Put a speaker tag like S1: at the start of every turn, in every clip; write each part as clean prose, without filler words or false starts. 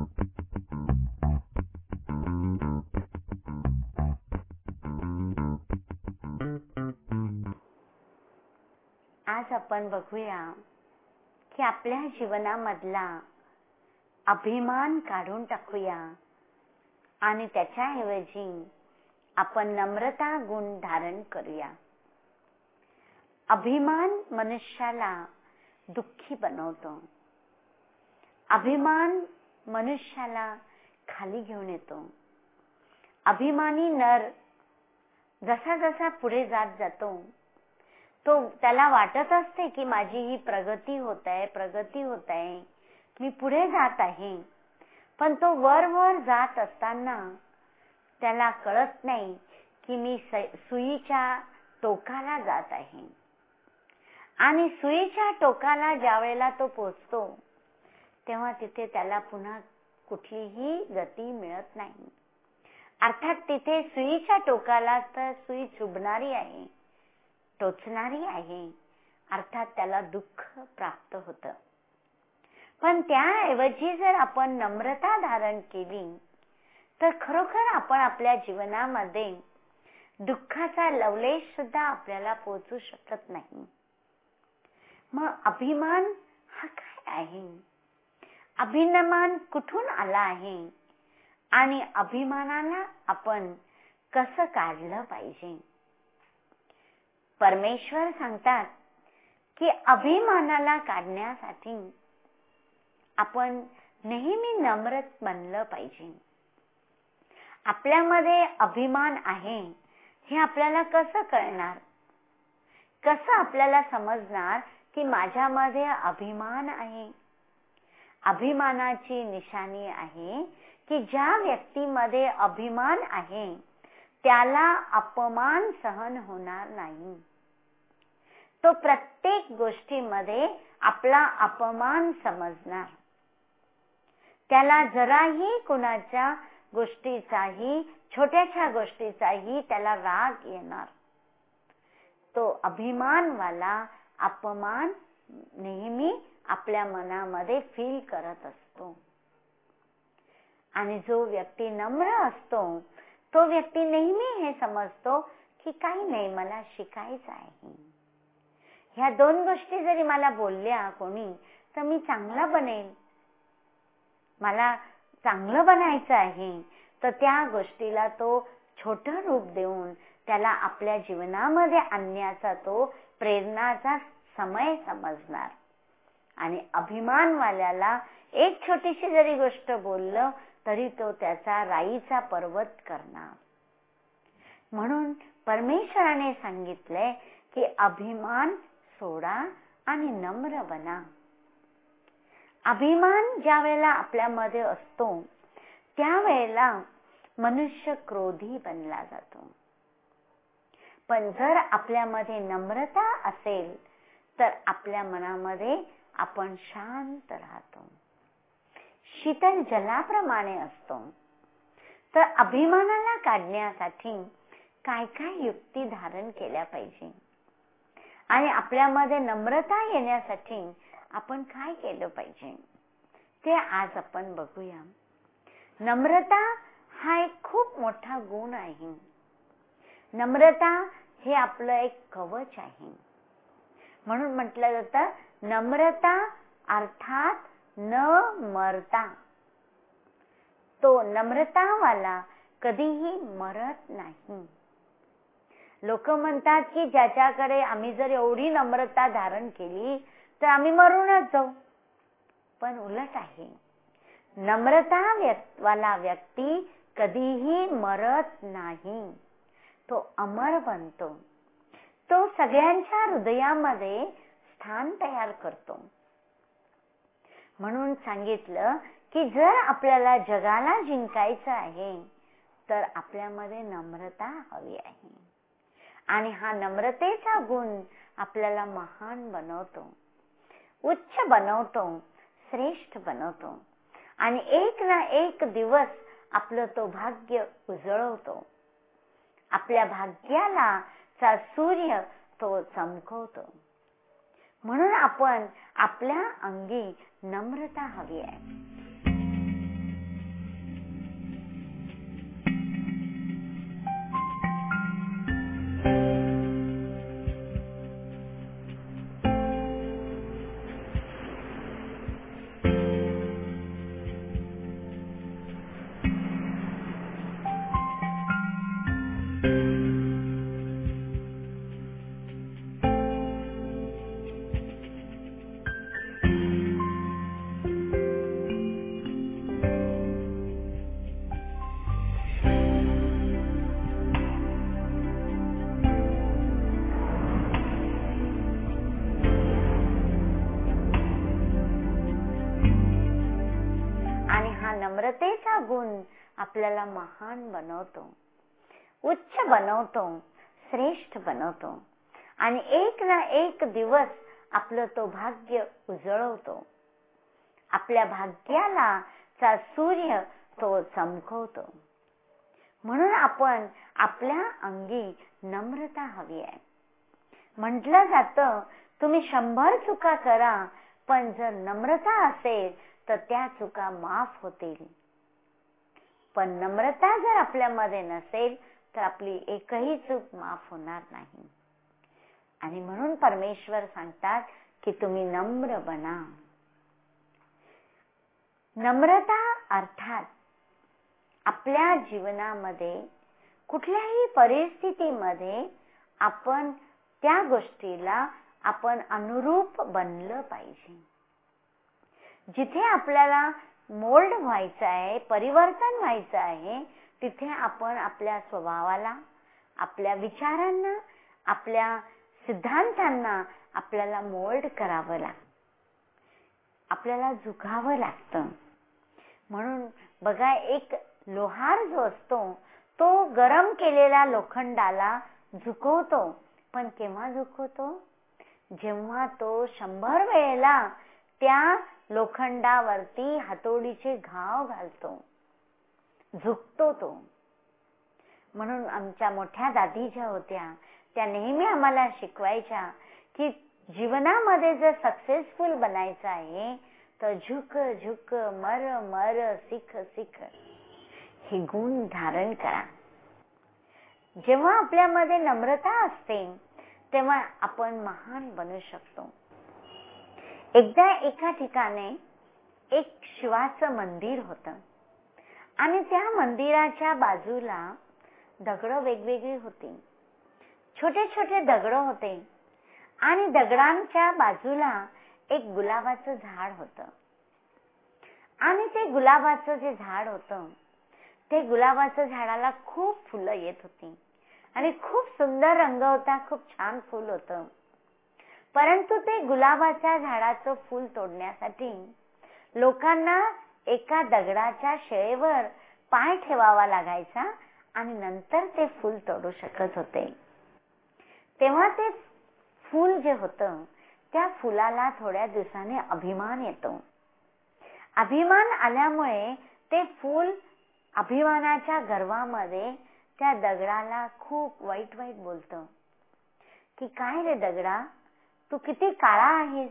S1: आज आपण बघूया की आपल्या जीवनामधला अभिमान काढून टाकूया आणि त्याच्याऐवजी आपण नम्रता गुण धारण करूया. अभिमान मनुष्याला दुःखी बनवतो. अभिमान मनुष्याला खाली घेऊन येतो. अभिमानी नर जसा जसा पुढे जात जातो तो त्याला वाटत असते की माझी ही प्रगती होत आहे, मी पुढे जात आहे. पण तो वर वर जात असताना त्याला कळत नाही की मी सुईच्या टोकाला जात आहे. आणि सुईच्या टोकाला ज्या वेळेला तो पोचतो तेव्हा तिथे त्याला पुन्हा कुठलीही गती मिळत नाही. अर्थात तिथे सुईच्या टोकाला तर सुई चुभणारी आहे, टोचणारी आहे. अर्थात त्याला दुःख प्राप्त होतं. पण त्याऐवजी जर आपण नम्रता धारण केली तर खरोखर आपण आपल्या जीवनामध्ये दुःखाचा लवलेश सुद्धा आपल्याला पोहोचू शकत नाही. मग अभिमान हा काय आहे? अभिमान कुठून आला आहे आणि अभिमानाला आपण कसं काढलं पाहिजे? परमेश्वर सांगतात की अभिमानाला काढण्यासाठी आपण नेहमी नम्र बनलं पाहिजे. आपल्यामध्ये अभिमान आहे हे आपल्याला कसं कळणार? कसं आपल्याला समजणार की माझ्यामध्ये अभिमान आहे? अभिमानाची निशाणी आहे की ज्या व्यक्तीमध्ये अभिमान आहे त्याला अपमान सहन होणार नाही. तो प्रत्येक गोष्टीमध्ये आपला अपमान समजणार. त्याला जराही कुणाच्या गोष्टीचाही, छोट्याशा गोष्टीचाही त्याला राग येणार. तो अभिमानवाला अपमान नेहमी आपल्या मनामध्ये फील करत असतो. आणि जो व्यक्ती नम्र असतो तो व्यक्ती नेहमी हे समजतो की काही नाही, मला शिकायचं आहे. ह्या दोन गोष्टी जरी मला बोलल्या कोणी तर मी चांगला बनेल. मला चांगलं बनायचं आहे तर त्या गोष्टीला तो छोटं रूप देऊन त्याला आपल्या जीवनामध्ये आणण्याचा तो प्रेरणाचा समय समजणार. आणि अभिमानवाल्याला एक छोटीशी जरी गोष्ट बोललं तरी तो त्याचा राईचा पर्वत करणार. म्हणून परमेश्वराने सांगितले की अभिमान सोडा आणि नम्र बना. अभिमान ज्या वेळेला आपल्यामध्ये असतो त्यावेळेला मनुष्य क्रोधी बनला जातो. पण जर आपल्यामध्ये नम्रता असेल तर आपल्या मनामध्ये आपण शांत राहतो, शीतल जलाप्रमाणे असतो. तर अभिमानाला काढण्यासाठी काय काय युक्ती धारण केल्या पाहिजे आणि आपल्यामध्ये नम्रता येण्यासाठी आपण काय केलं पाहिजे ते आज आपण बघूया. नम्रता हा एक खूप मोठा गुण आहे. नम्रता हे आपलं एक कवच आहे. म्हणून म्हटलं जातं नम्रता अर्थात न मरता. तो नम्रतावाला कधीही मरत नाही. लोक म्हणतात की ज्याच्याकडे आम्ही जर एवढी नम्रता धारण केली तर आम्ही मरूनच जाऊ. पण उलट आहे. नम्रता वाला व्यक्ती कधीही मरत नाही. तो अमर बनतो. तो सगळ्यांच्या हृदयामध्ये स्थान तयार करतो. म्हणून सांगितलं की जर आपल्याला जगाला जिंकायचं आहे तर आपल्यामध्ये नम्रता हवी आहे. आणि हा नम्रतेचा गुण आपल्याला महान बनवतो, उच्च बनवतो, श्रेष्ठ बनवतो. आणि एक ना एक दिवस आपलं तो भाग्य उजळवतो. आपल्या भाग्याला चा सूर्य तो चमकवतो. म्हणून आपण आपल्या अंगी नम्रता हवी आहे. नम्रतेचा गुण आपल्याला महान बनवतो, उच्च बनवतो, श्रेष्ठ बनवतो आणि एक ना एक दिवस आपलं तो भाग्य उजळवतो. आपल्या भाग्याला चा सूर्य तो चमकवतो. म्हणून आपण आपल्या अंगी नम्रता हवी आहे. म्हटलं जातं तुम्ही 100 चुका करा, पण जर नम्रता असेल तर त्या चुका माफ होतील. पण नम्रता जर आपल्यामध्ये नसेल तर आपली एकही चूक माफ होणार नाही. आणि म्हणून परमेश्वर सांगतात की तुम्ही नम्र बना. नम्रता अर्थात आपल्या जीवनामध्ये कुठल्याही परिस्थितीमध्ये आपण त्या गोष्टीला आपण अनुरूप बनलं पाहिजे. जिथे आपल्याला मोल्ड व्हायचं आहे, परिवर्तन व्हायचं आहे, तिथे आपण आपल्या स्वभावाला, आपल्या विचारांना, आपल्या सिद्धांतांना आपल्याला मोल्ड करावं लागतं, आपल्याला झुकावं लागतं. म्हणून बघा, एक लोहार जो असतो तो गरम केलेल्या लोखंडाला झुकवतो, पण केव्हा झुकवतो? जेव्हा तो 100 वेळेला त्या लोखंडावरती हातोडीचे घाव घालतो, झुकतो तो. म्हणून आमच्या मोठ्या दादी ज्या होत्या त्या नेहमी आम्हाला शिकवायच्या की जीवनामध्ये जर सक्सेसफुल बनायचं आहे तर झुक झुक, मर मर, सिख सिख हे गुण धारण करा. जेव्हा आपल्यामध्ये नम्रता असते तेव्हा आपण महान बनू शकतो. एकदा एका ठिकाणी एक शिवाचं मंदिर होतं आणि त्या मंदिराच्या बाजूला दगड वेगवेगळी होती, छोटे छोटे दगड होते आणि दगडांच्या बाजूला एक गुलाबाचं झाड होतं. आणि ते गुलाबाचं जे झाड होतं ते गुलाबाच्या झाडाला खूप फुलं येत होती आणि खूप सुंदर रंग होता, खूप छान फुल होतं. परंतु ते गुलाबाच्या झाडाचं फुल तोडण्यासाठी लोकांना एका दगडाच्या शिळेवर पाय ठेवावा लागायचा आणि नंतर ते फुल तोडू शकत होते. तेव्हा ते फुल जे होतं त्या फुलाला थोड्या दिवसाने अभिमान येतो. अभिमान आल्यामुळे ते फुल अभिमानाच्या गर्वामध्ये त्या दगडाला खूप वाईट वाईट बोलतं की काय रे दगडा, तू किती काळा आहेस,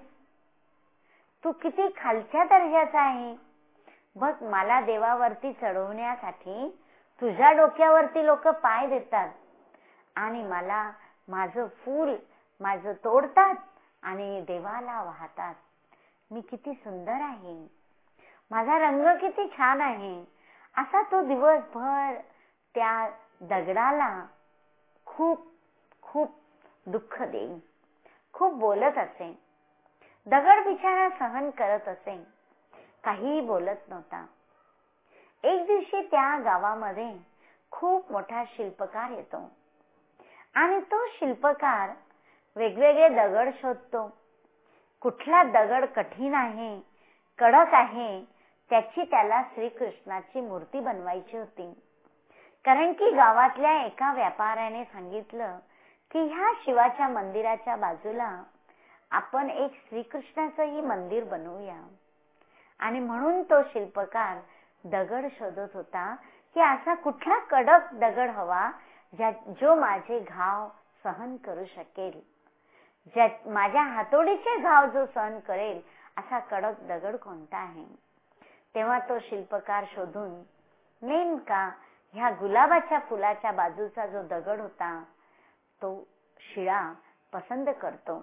S1: तू किती खालच्या दर्जाचा आहे. बघ, मला देवावरती चढवण्यासाठी तुझ्या डोक्यावरती लोक पाय देतात आणि मला माझं फूल माझं तोडतात आणि देवाला वाहतात. मी किती सुंदर आहे, माझा रंग किती छान आहे. असा तो दिवसभर त्या दगडाला खूप खूप दुःख देईन, खूप बोलत असे. दगड बिचारा सहन करत असे, काहीही बोलत नव्हता. एक दिवशी त्या गावामध्ये खूप मोठा शिल्पकार येतो आणि तो शिल्पकार वेगवेगळे दगड शोधतो. कुठला दगड कठीण आहे, कडक आहे, त्याची त्याला श्रीकृष्णाची मूर्ती बनवायची होती. कारण की गावातल्या एका व्यापाऱ्याने सांगितलं की ह्या शिवाच्या मंदिराच्या बाजूला आपण एक श्रीकृष्णाचंही मंदिर बनवूया. आणि म्हणून तो शिल्पकार दगड शोधत होता की असा कुठला कडक दगड हवा जो माझे घाव सहन करू शकेल, माझ्या हातोडीचे घाव जो सहन करेल असा कडक दगड कोणता आहे. तेव्हा तो शिल्पकार शोधून नेमका ह्या गुलाबाच्या फुलाच्या बाजूचा जो दगड होता तो शिळा पसंत करतो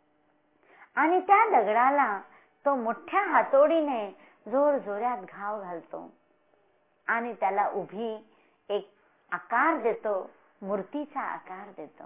S1: आणि त्या दगडाला तो मोठ्या हातोडीने जोर जोरात घाव घालतो आणि त्याला उभी एक आकार देतो, मूर्तीचा आकार देतो.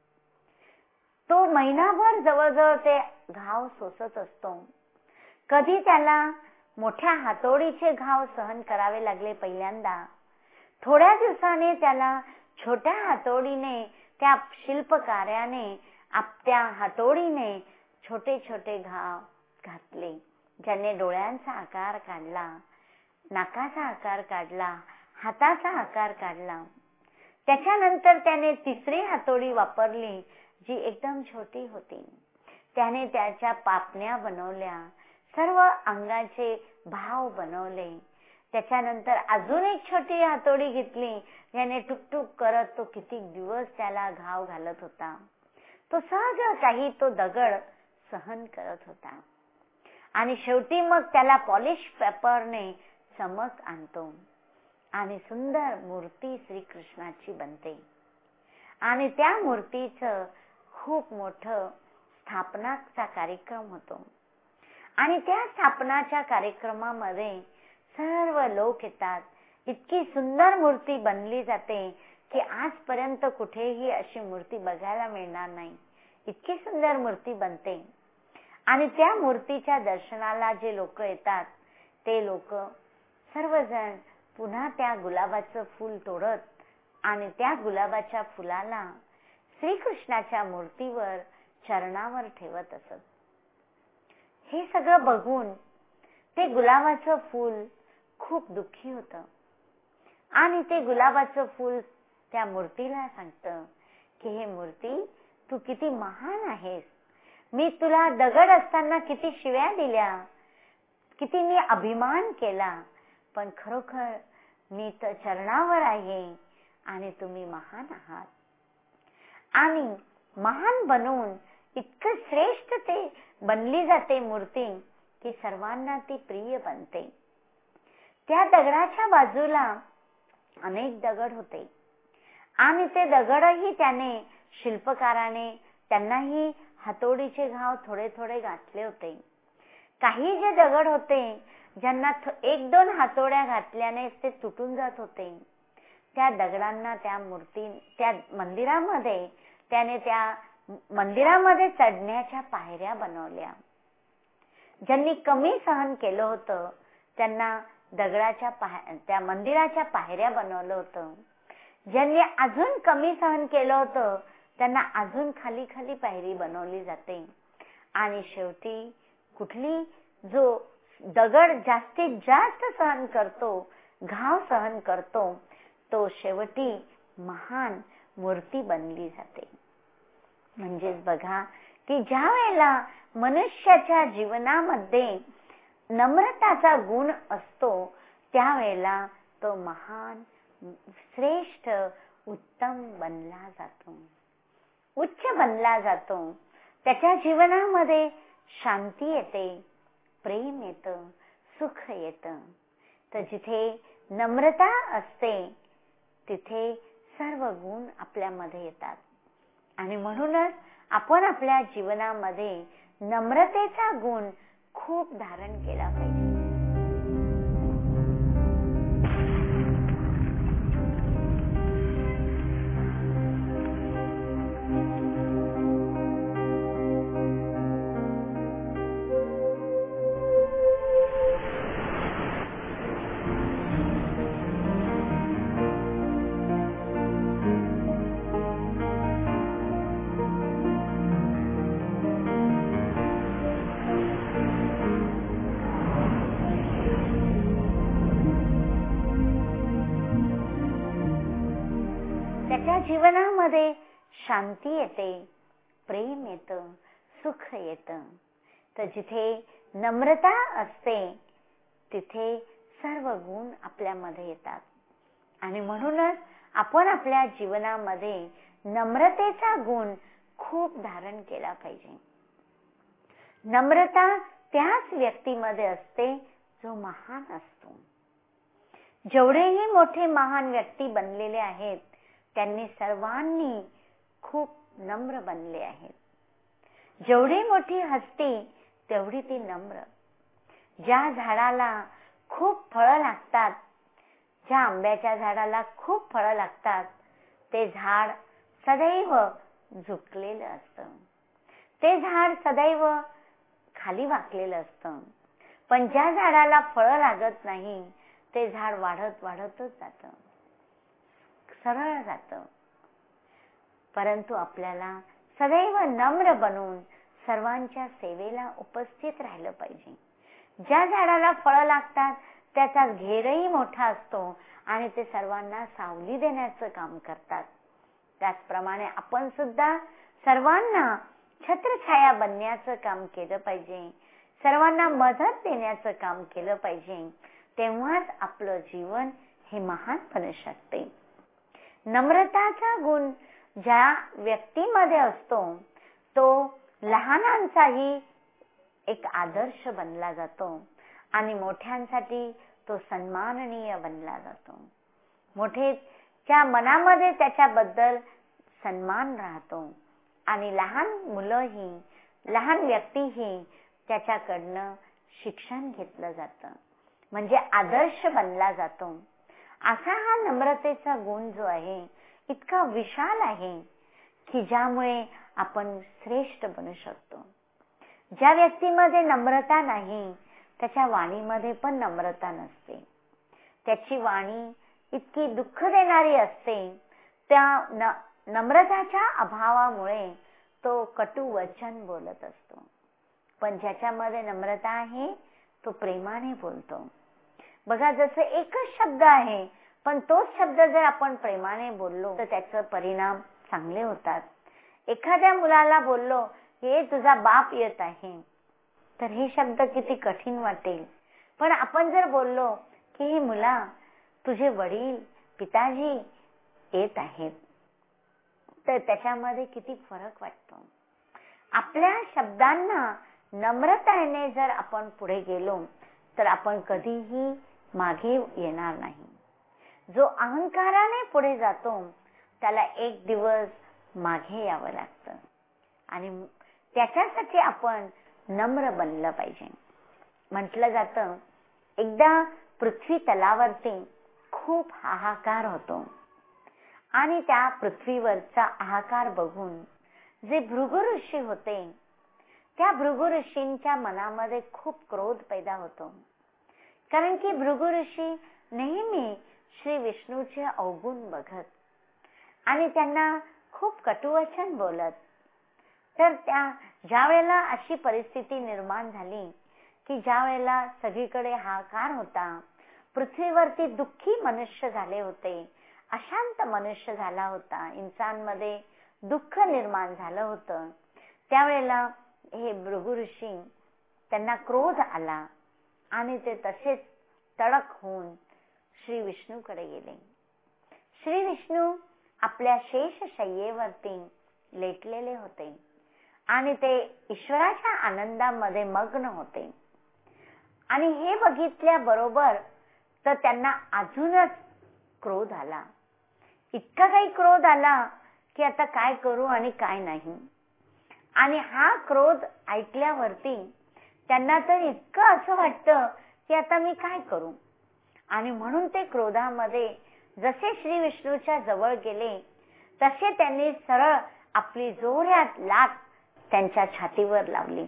S1: तो महिनाभर जवळजवळ ते घाव सोसत असतो. कधी त्याला मोठ्या हातोडीचे घाव सहन करावे लागले पहिल्यांदा, थोड्या दिवसाने त्याला छोट्या हातोडीने त्या शिल्पकार्याने आपल्या हातोडीने छोटे छोटे घाव घातले, ज्याने डोळ्यांचा आकार काढला नाकाचा आकार काढला, हाताचा आकार काढला. त्याच्यानंतर त्याने तिसरी हातोडी वापरली, जी एकदम छोटी होती. त्याने त्याच्या पापण्या बनवल्या, सर्व अंगाचे भाव बनवले. त्याच्यानंतर अजून एक छोटी हातोडी घेतली, ज्याने टुकटुक करत तो किती दिवस त्याला घाव घालत होता. तो सहज काही तो दगड सहन करत होता. आणि शेवटी मग त्याला पॉलिश पेपरने चमक आणतो आणि सुंदर मूर्ती श्रीकृष्णाची बनते. आणि त्या मूर्तीचं खूप मोठं स्थापनाचा कार्यक्रम होतो. आणि त्या स्थापनाच्या कार्यक्रमामध्ये सर्व लोक येतात. इतकी सुंदर मूर्ती बनली जाते की आजपर्यंत कुठेही अशी मूर्ती बघायला मिळणार नाही. इतकी सुंदर मूर्ती बनते. आणि त्या मूर्तीच्या दर्शनाला जे लोक येतात ते लोक सर्वजण पुन्हा त्या गुलाबाचं फूल तोडत आणि त्या गुलाबाच्या फुलाला श्रीकृष्णाच्या मूर्तीवर चरणावर ठेवत असत. हे सगळं बघून ते गुलाबाचं फूल खूप दुःखी होतं. आणि ते गुलाबाचं फूल त्या मूर्तीला सांगतं की हे मूर्ती, तू किती महान आहेस. मी तुला दगड असताना किती शिव्या दिल्या, किती मी अभिमान केला, पण खरोखर मी तर चरणावर आहे आणि तुम्ही महान आहात. आणि महान बनवून इतकं श्रेष्ठ ते बनली जाते मूर्ती की सर्वांना ती प्रिय बनते. त्या दगडाच्या बाजूला अनेक दगड होते आणि ते दगडही त्याने शिल्पकाराने त्यांनाही हातोडीचे घाव थोडे थोडे घातले होते. काही जे दगड होते ज्यांना एक दोन हातोड्या घातल्याने ते तुटून जात होते, त्या दगडांना त्या मंदिरामध्ये त्याने त्या मंदिरामध्ये चढण्याच्या पायऱ्या बनवल्या. ज्यांनी कमी सहन केलं होतं त्यांना त्या मंदिराच्या पायऱ्या बनवलं होतं. ज्यांनी अजून कमी सहन केलं होतं त्यांना अजून खाली खाली पायरी बनवली जाते. आणि शेवटी कुठली जो दगड जास्तीत जास्त सहन करतो, घाव सहन करतो, तो शेवटी महान मूर्ती बनली जाते. म्हणजेच बघा की ज्या वेळेला मनुष्याच्या जीवनामध्ये नम्रताचा गुण असतो त्यावेळेला तो महान, श्रेष्ठ, उत्तम बनला जातो, उच्च बनला जातो. त्याच्या जीवनामध्ये शांती येते, प्रेम येतं, सुख येतं. तर जिथे नम्रता असते तिथे सर्व गुण आपल्यामध्ये येतात. आणि म्हणूनच आपण आपल्या जीवनामध्ये नम्रतेचा गुण खूप धारण केला पाहिजे. त्याच्या जीवनामध्ये शांती येते, प्रेम येतं, सुख येतं. तर जिथे नम्रता असते तिथे सर्व गुण आपल्यामध्ये येतात. आणि म्हणूनच आपण आपल्या जीवनामध्ये नम्रतेचा गुण खूप धारण केला पाहिजे. नम्रता त्याच व्यक्तीमध्ये असते जो महान असतो. जेवढेही मोठे महान व्यक्ती बनलेले आहेत त्यांनी सर्वांनी खूप नम्र बनले आहेत. जेवढी मोठी हस्ती तेवढी ती नम्र. ज्या झाडाला खूप फळं लागतात, ज्या आंब्याच्या झाडाला खूप फळं लागतात, ते झाड सदैव झुकलेलं असतं, ते झाड सदैव खाली वाकलेलं असतं. पण ज्या झाडाला फळं लागत नाही ते झाड वाढत वाढतच जातं, सरळ जातं. परंतु आपल्याला सदैव नम्र बनून सर्वांच्या सेवेला उपस्थित राहिलं पाहिजे. ज्या झाडाला फळं लागतात त्याचा घेरही मोठा असतो आणि ते सर्वांना सावली देण्याचं काम करतात. त्याचप्रमाणे आपण सुद्धा सर्वांना छत्रछाया बनण्याचं काम केलं पाहिजे, सर्वांना मदत देण्याचं काम केलं पाहिजे. तेव्हाच आपलं जीवन हे महान बनू शकते. नम्रताचा गुण ज्या व्यक्तीमध्ये असतो तो लहानांचाही एक आदर्श बनला जातो आणि मोठ्यांसाठी तो सन्माननीय बनला जातो. मोठेच्या मनामध्ये त्याच्याबद्दल सन्मान राहतो आणि लहान मुलंही, लहान व्यक्तीही त्याच्याकडनं शिक्षण घेतलं जातं, म्हणजे आदर्श बनला जातो. असा हा नम्रतेचा गुण जो आहे इतका विशाल आहे की ज्यामुळे आपण श्रेष्ठ बनू शकतो. ज्या व्यक्तीमध्ये नम्रता नाही त्याच्या वाणीमध्ये पण नम्रता नसते. त्याची वाणी इतकी दुःख देणारी असते. त्या नम्रताच्या अभावामुळे तो कटू वचन बोलत असतो. पण ज्याच्यामध्ये नम्रता आहे तो प्रेमाने बोलतो. बघा, जसं एकच शब्द आहे पण तोच शब्द जर आपण प्रेमाने बोललो तर त्याचे परिणाम चांगले होतात. एखाद्या मुलाला बोललो, हे तुझा बाप येत आहे, तर हे शब्द किती कठीण वाटेल. पण आपण जर बोललो की हे मुला तुझे वडील, पिताजी येत आहेत, तर त्याच्यामध्ये किती फरक वाटतो. आपल्या शब्दांना नम्रतेने जर आपण पुढे गेलो तर आपण कधीही मागे येणार नाही. जो अहंकाराने पुढे जातो त्याला एक दिवस मागे यावं लागतं आणि त्याच्यासाठी आपण नम्र बनलं पाहिजे. म्हटलं जातं, एकदा पृथ्वी तलावरती खूप हाहाकार होतो आणि त्या पृथ्वीवरचा हाहाकार बघून जे भृगु ऋषी होते त्या भृगु ऋषींच्या मनामध्ये खूप क्रोध पैदा होतो. कारण की भृगु ऋषी नेहमी श्री विष्णूचे अवगुण बघत आणि त्यांना खूप कटुवचन बोलत. तर ज्या वेळेला अशी परिस्थिती निर्माण झाली की ज्या वेळेला सगळीकडे हाहाकार होता, पृथ्वीवरती दुःखी मनुष्य झाले होते, अशांत मनुष्य झाला होता, इंसानमध्ये दुःख निर्माण झालं होतं, त्यावेळेला हे भृगु ऋषी त्यांना क्रोध आला आणि ते तसेच तडक होऊन श्री विष्णूकडे गेले. श्री विष्णू आपल्या शेषशय्येवरती लेटलेले होते आणि ते ईश्वराच्या आनंदामध्ये मग्न होते. आणि हे बघितल्याबरोबर तर त्यांना अजूनच क्रोध आला. इतका काही क्रोध आला की आता काय करू आणि काय नाही. आणि हा क्रोध ऐकल्यावरती त्यांना तर इतकं असं वाटतं की आता मी काय करू. आणि म्हणून ते क्रोधामध्ये जसे श्री विष्णूच्या जवळ गेले तसे त्यांनी सरळ आपली जोरात लाथ त्यांच्या छातीवर लावली,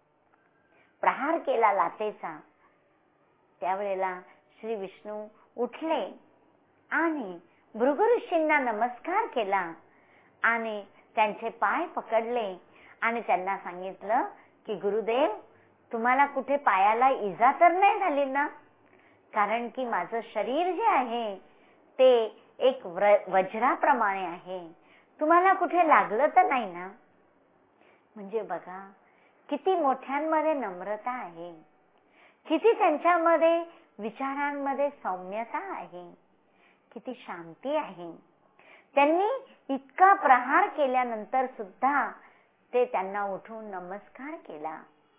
S1: प्रहार केला लाथेचा. त्यावेळेला श्री विष्णू उठले आणि भृगु ऋषींना नमस्कार केला आणि त्यांचे पाय पकडले आणि त्यांना सांगितलं की गुरुदेव, तुम्हाला कुठे पायाला इजा तर नाही झाली ना? कारण की माझं शरीर जे आहे ते एक वज्राप्रमाणे आहे, तुम्हाला कुठे लागलं तर नाही ना? म्हणजे बघा किती मोठ्यांमध्ये नम्रता आहे, किती त्यांच्यामध्ये विचारांमध्ये सौम्यता आहे, किती शांती आहे. त्यांनी इतका प्रहार केल्यानंतर सुद्धा ते त्यांना उठून नमस्कार केला.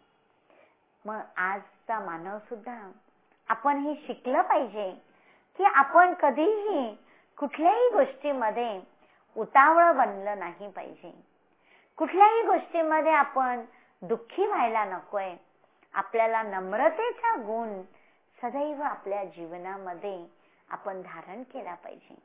S1: मग आजचा मानव सुद्धा आपण हे शिकलं पाहिजे की आपण कधीही कुठल्याही गोष्टीमध्ये उतावळ बनलं नाही पाहिजे. कुठल्याही गोष्टीमध्ये आपण दुःखी व्हायला नकोय. आपल्याला नम्रतेचा गुण सदैव आपल्या जीवनामध्ये आपण धारण केला पाहिजे.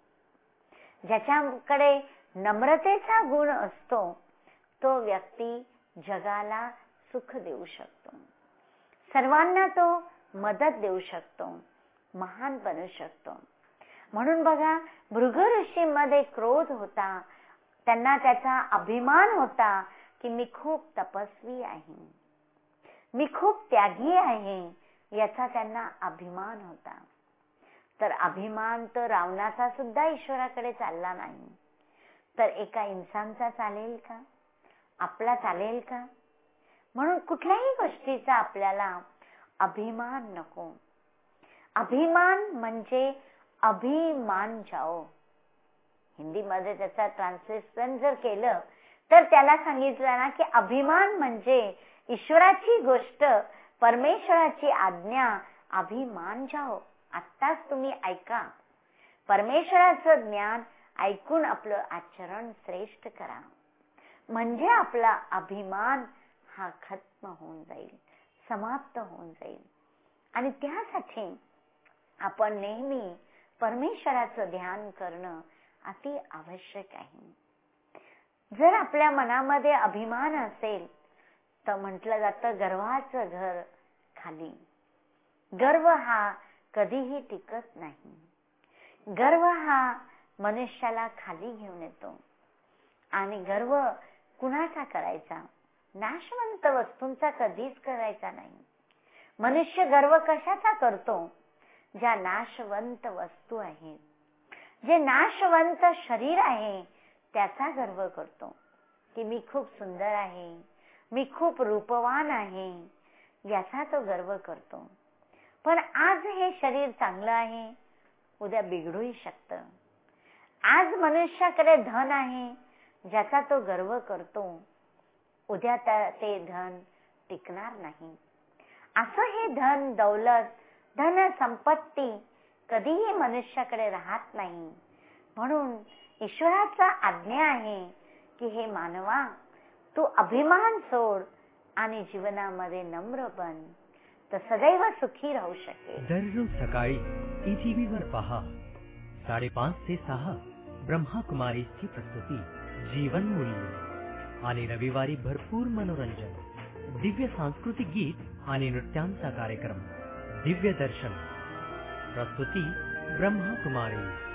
S1: ज्याच्याकडे नम्रतेचा गुण असतो तो व्यक्ती जगाला सुख देऊ शकतो, सर्वांना तो मदत देऊ शकतो, महान बनू शकतो. म्हणून बघा, भृगु ऋषींमध्ये क्रोध होता, त्यांना त्याचा अभिमान होता की मी खूप तपस्वी आहे, मी खूप त्यागी आहे, याचा त्यांना अभिमान होता. तर अभिमान तर रावणाचा सुद्धा ईश्वराकडे चालला नाही, तर एका इन्सानचा चालेल का? आपला चालेल का? म्हणून कुठल्याही गोष्टीचा आपल्याला अभिमान नको. अभिमान म्हणजे अभिमान जाओ. हिंदीमध्ये त्याचा ट्रान्सलेशन जर केलं तर त्याला सांगितलं ना की अभिमान म्हणजे ईश्वराची गोष्ट, परमेश्वराची आज्ञा, अभिमान जाओ. आत्ताच तुम्ही ऐका. परमेश्वराचं ज्ञान ऐकून आपलं आचरण श्रेष्ठ करा, म्हणजे आपला अभिमान हा खत्म होऊन जाईल, समाप्त होऊन जाईल. आणि त्यासाठी आपण नेहमी परमेश्वराचं ध्यान करणं अति आवश्यक आहे. जर आपल्या मनामध्ये अभिमान असेल तर म्हटलं जातं गर्वाचं घर खाली. गर्व हा कधीही टिकत नाही. गर्व हा मनुष्याला खाली घेऊन येतो. आणि गर्व कुणाचा करायचा? नाशवंत वस्तूंचा कधीच करायचा नाही. मनुष्य गर्व कशाचा करतो? ज्या नाशवंत वस्तू आहेत, जे नाशवंत शरीर आहे त्याचा गर्व करतो की मी खूप सुंदर आहे, मी खूप रूपवान आहे, याचा तो गर्व करतो. पण आज हे शरीर चांगलं आहे, उद्या बिघडूही शकतं. आज मनुष्याकडे धन आहे ज्याचा तो गर्व करतो, उद्या ते धन टिकणार नाही. असं हे धन दौलत, धन संपत्ती कधीही मनुष्याकडे राहत नाही. म्हणून ईश्वराचा आज्ञा आहे की हे मानवा, तू अभिमान सोड आणि जीवनामध्ये नम्र बन, तर सदैव सुखी राहू शकेल.
S2: दररोज सकाळी ETV वर पहा 5:30 ते 6 ब्रह्माकुमारीची प्रस्तुती जीवन मूल्य, आणि रविवारी भरपूर मनोरंजन, दिव्य सांस्कृतिक गीत आणि नृत्यांचा कार्यक्रम दिव्य दर्शन. प्रस्तुती ब्रह्माकुमारी.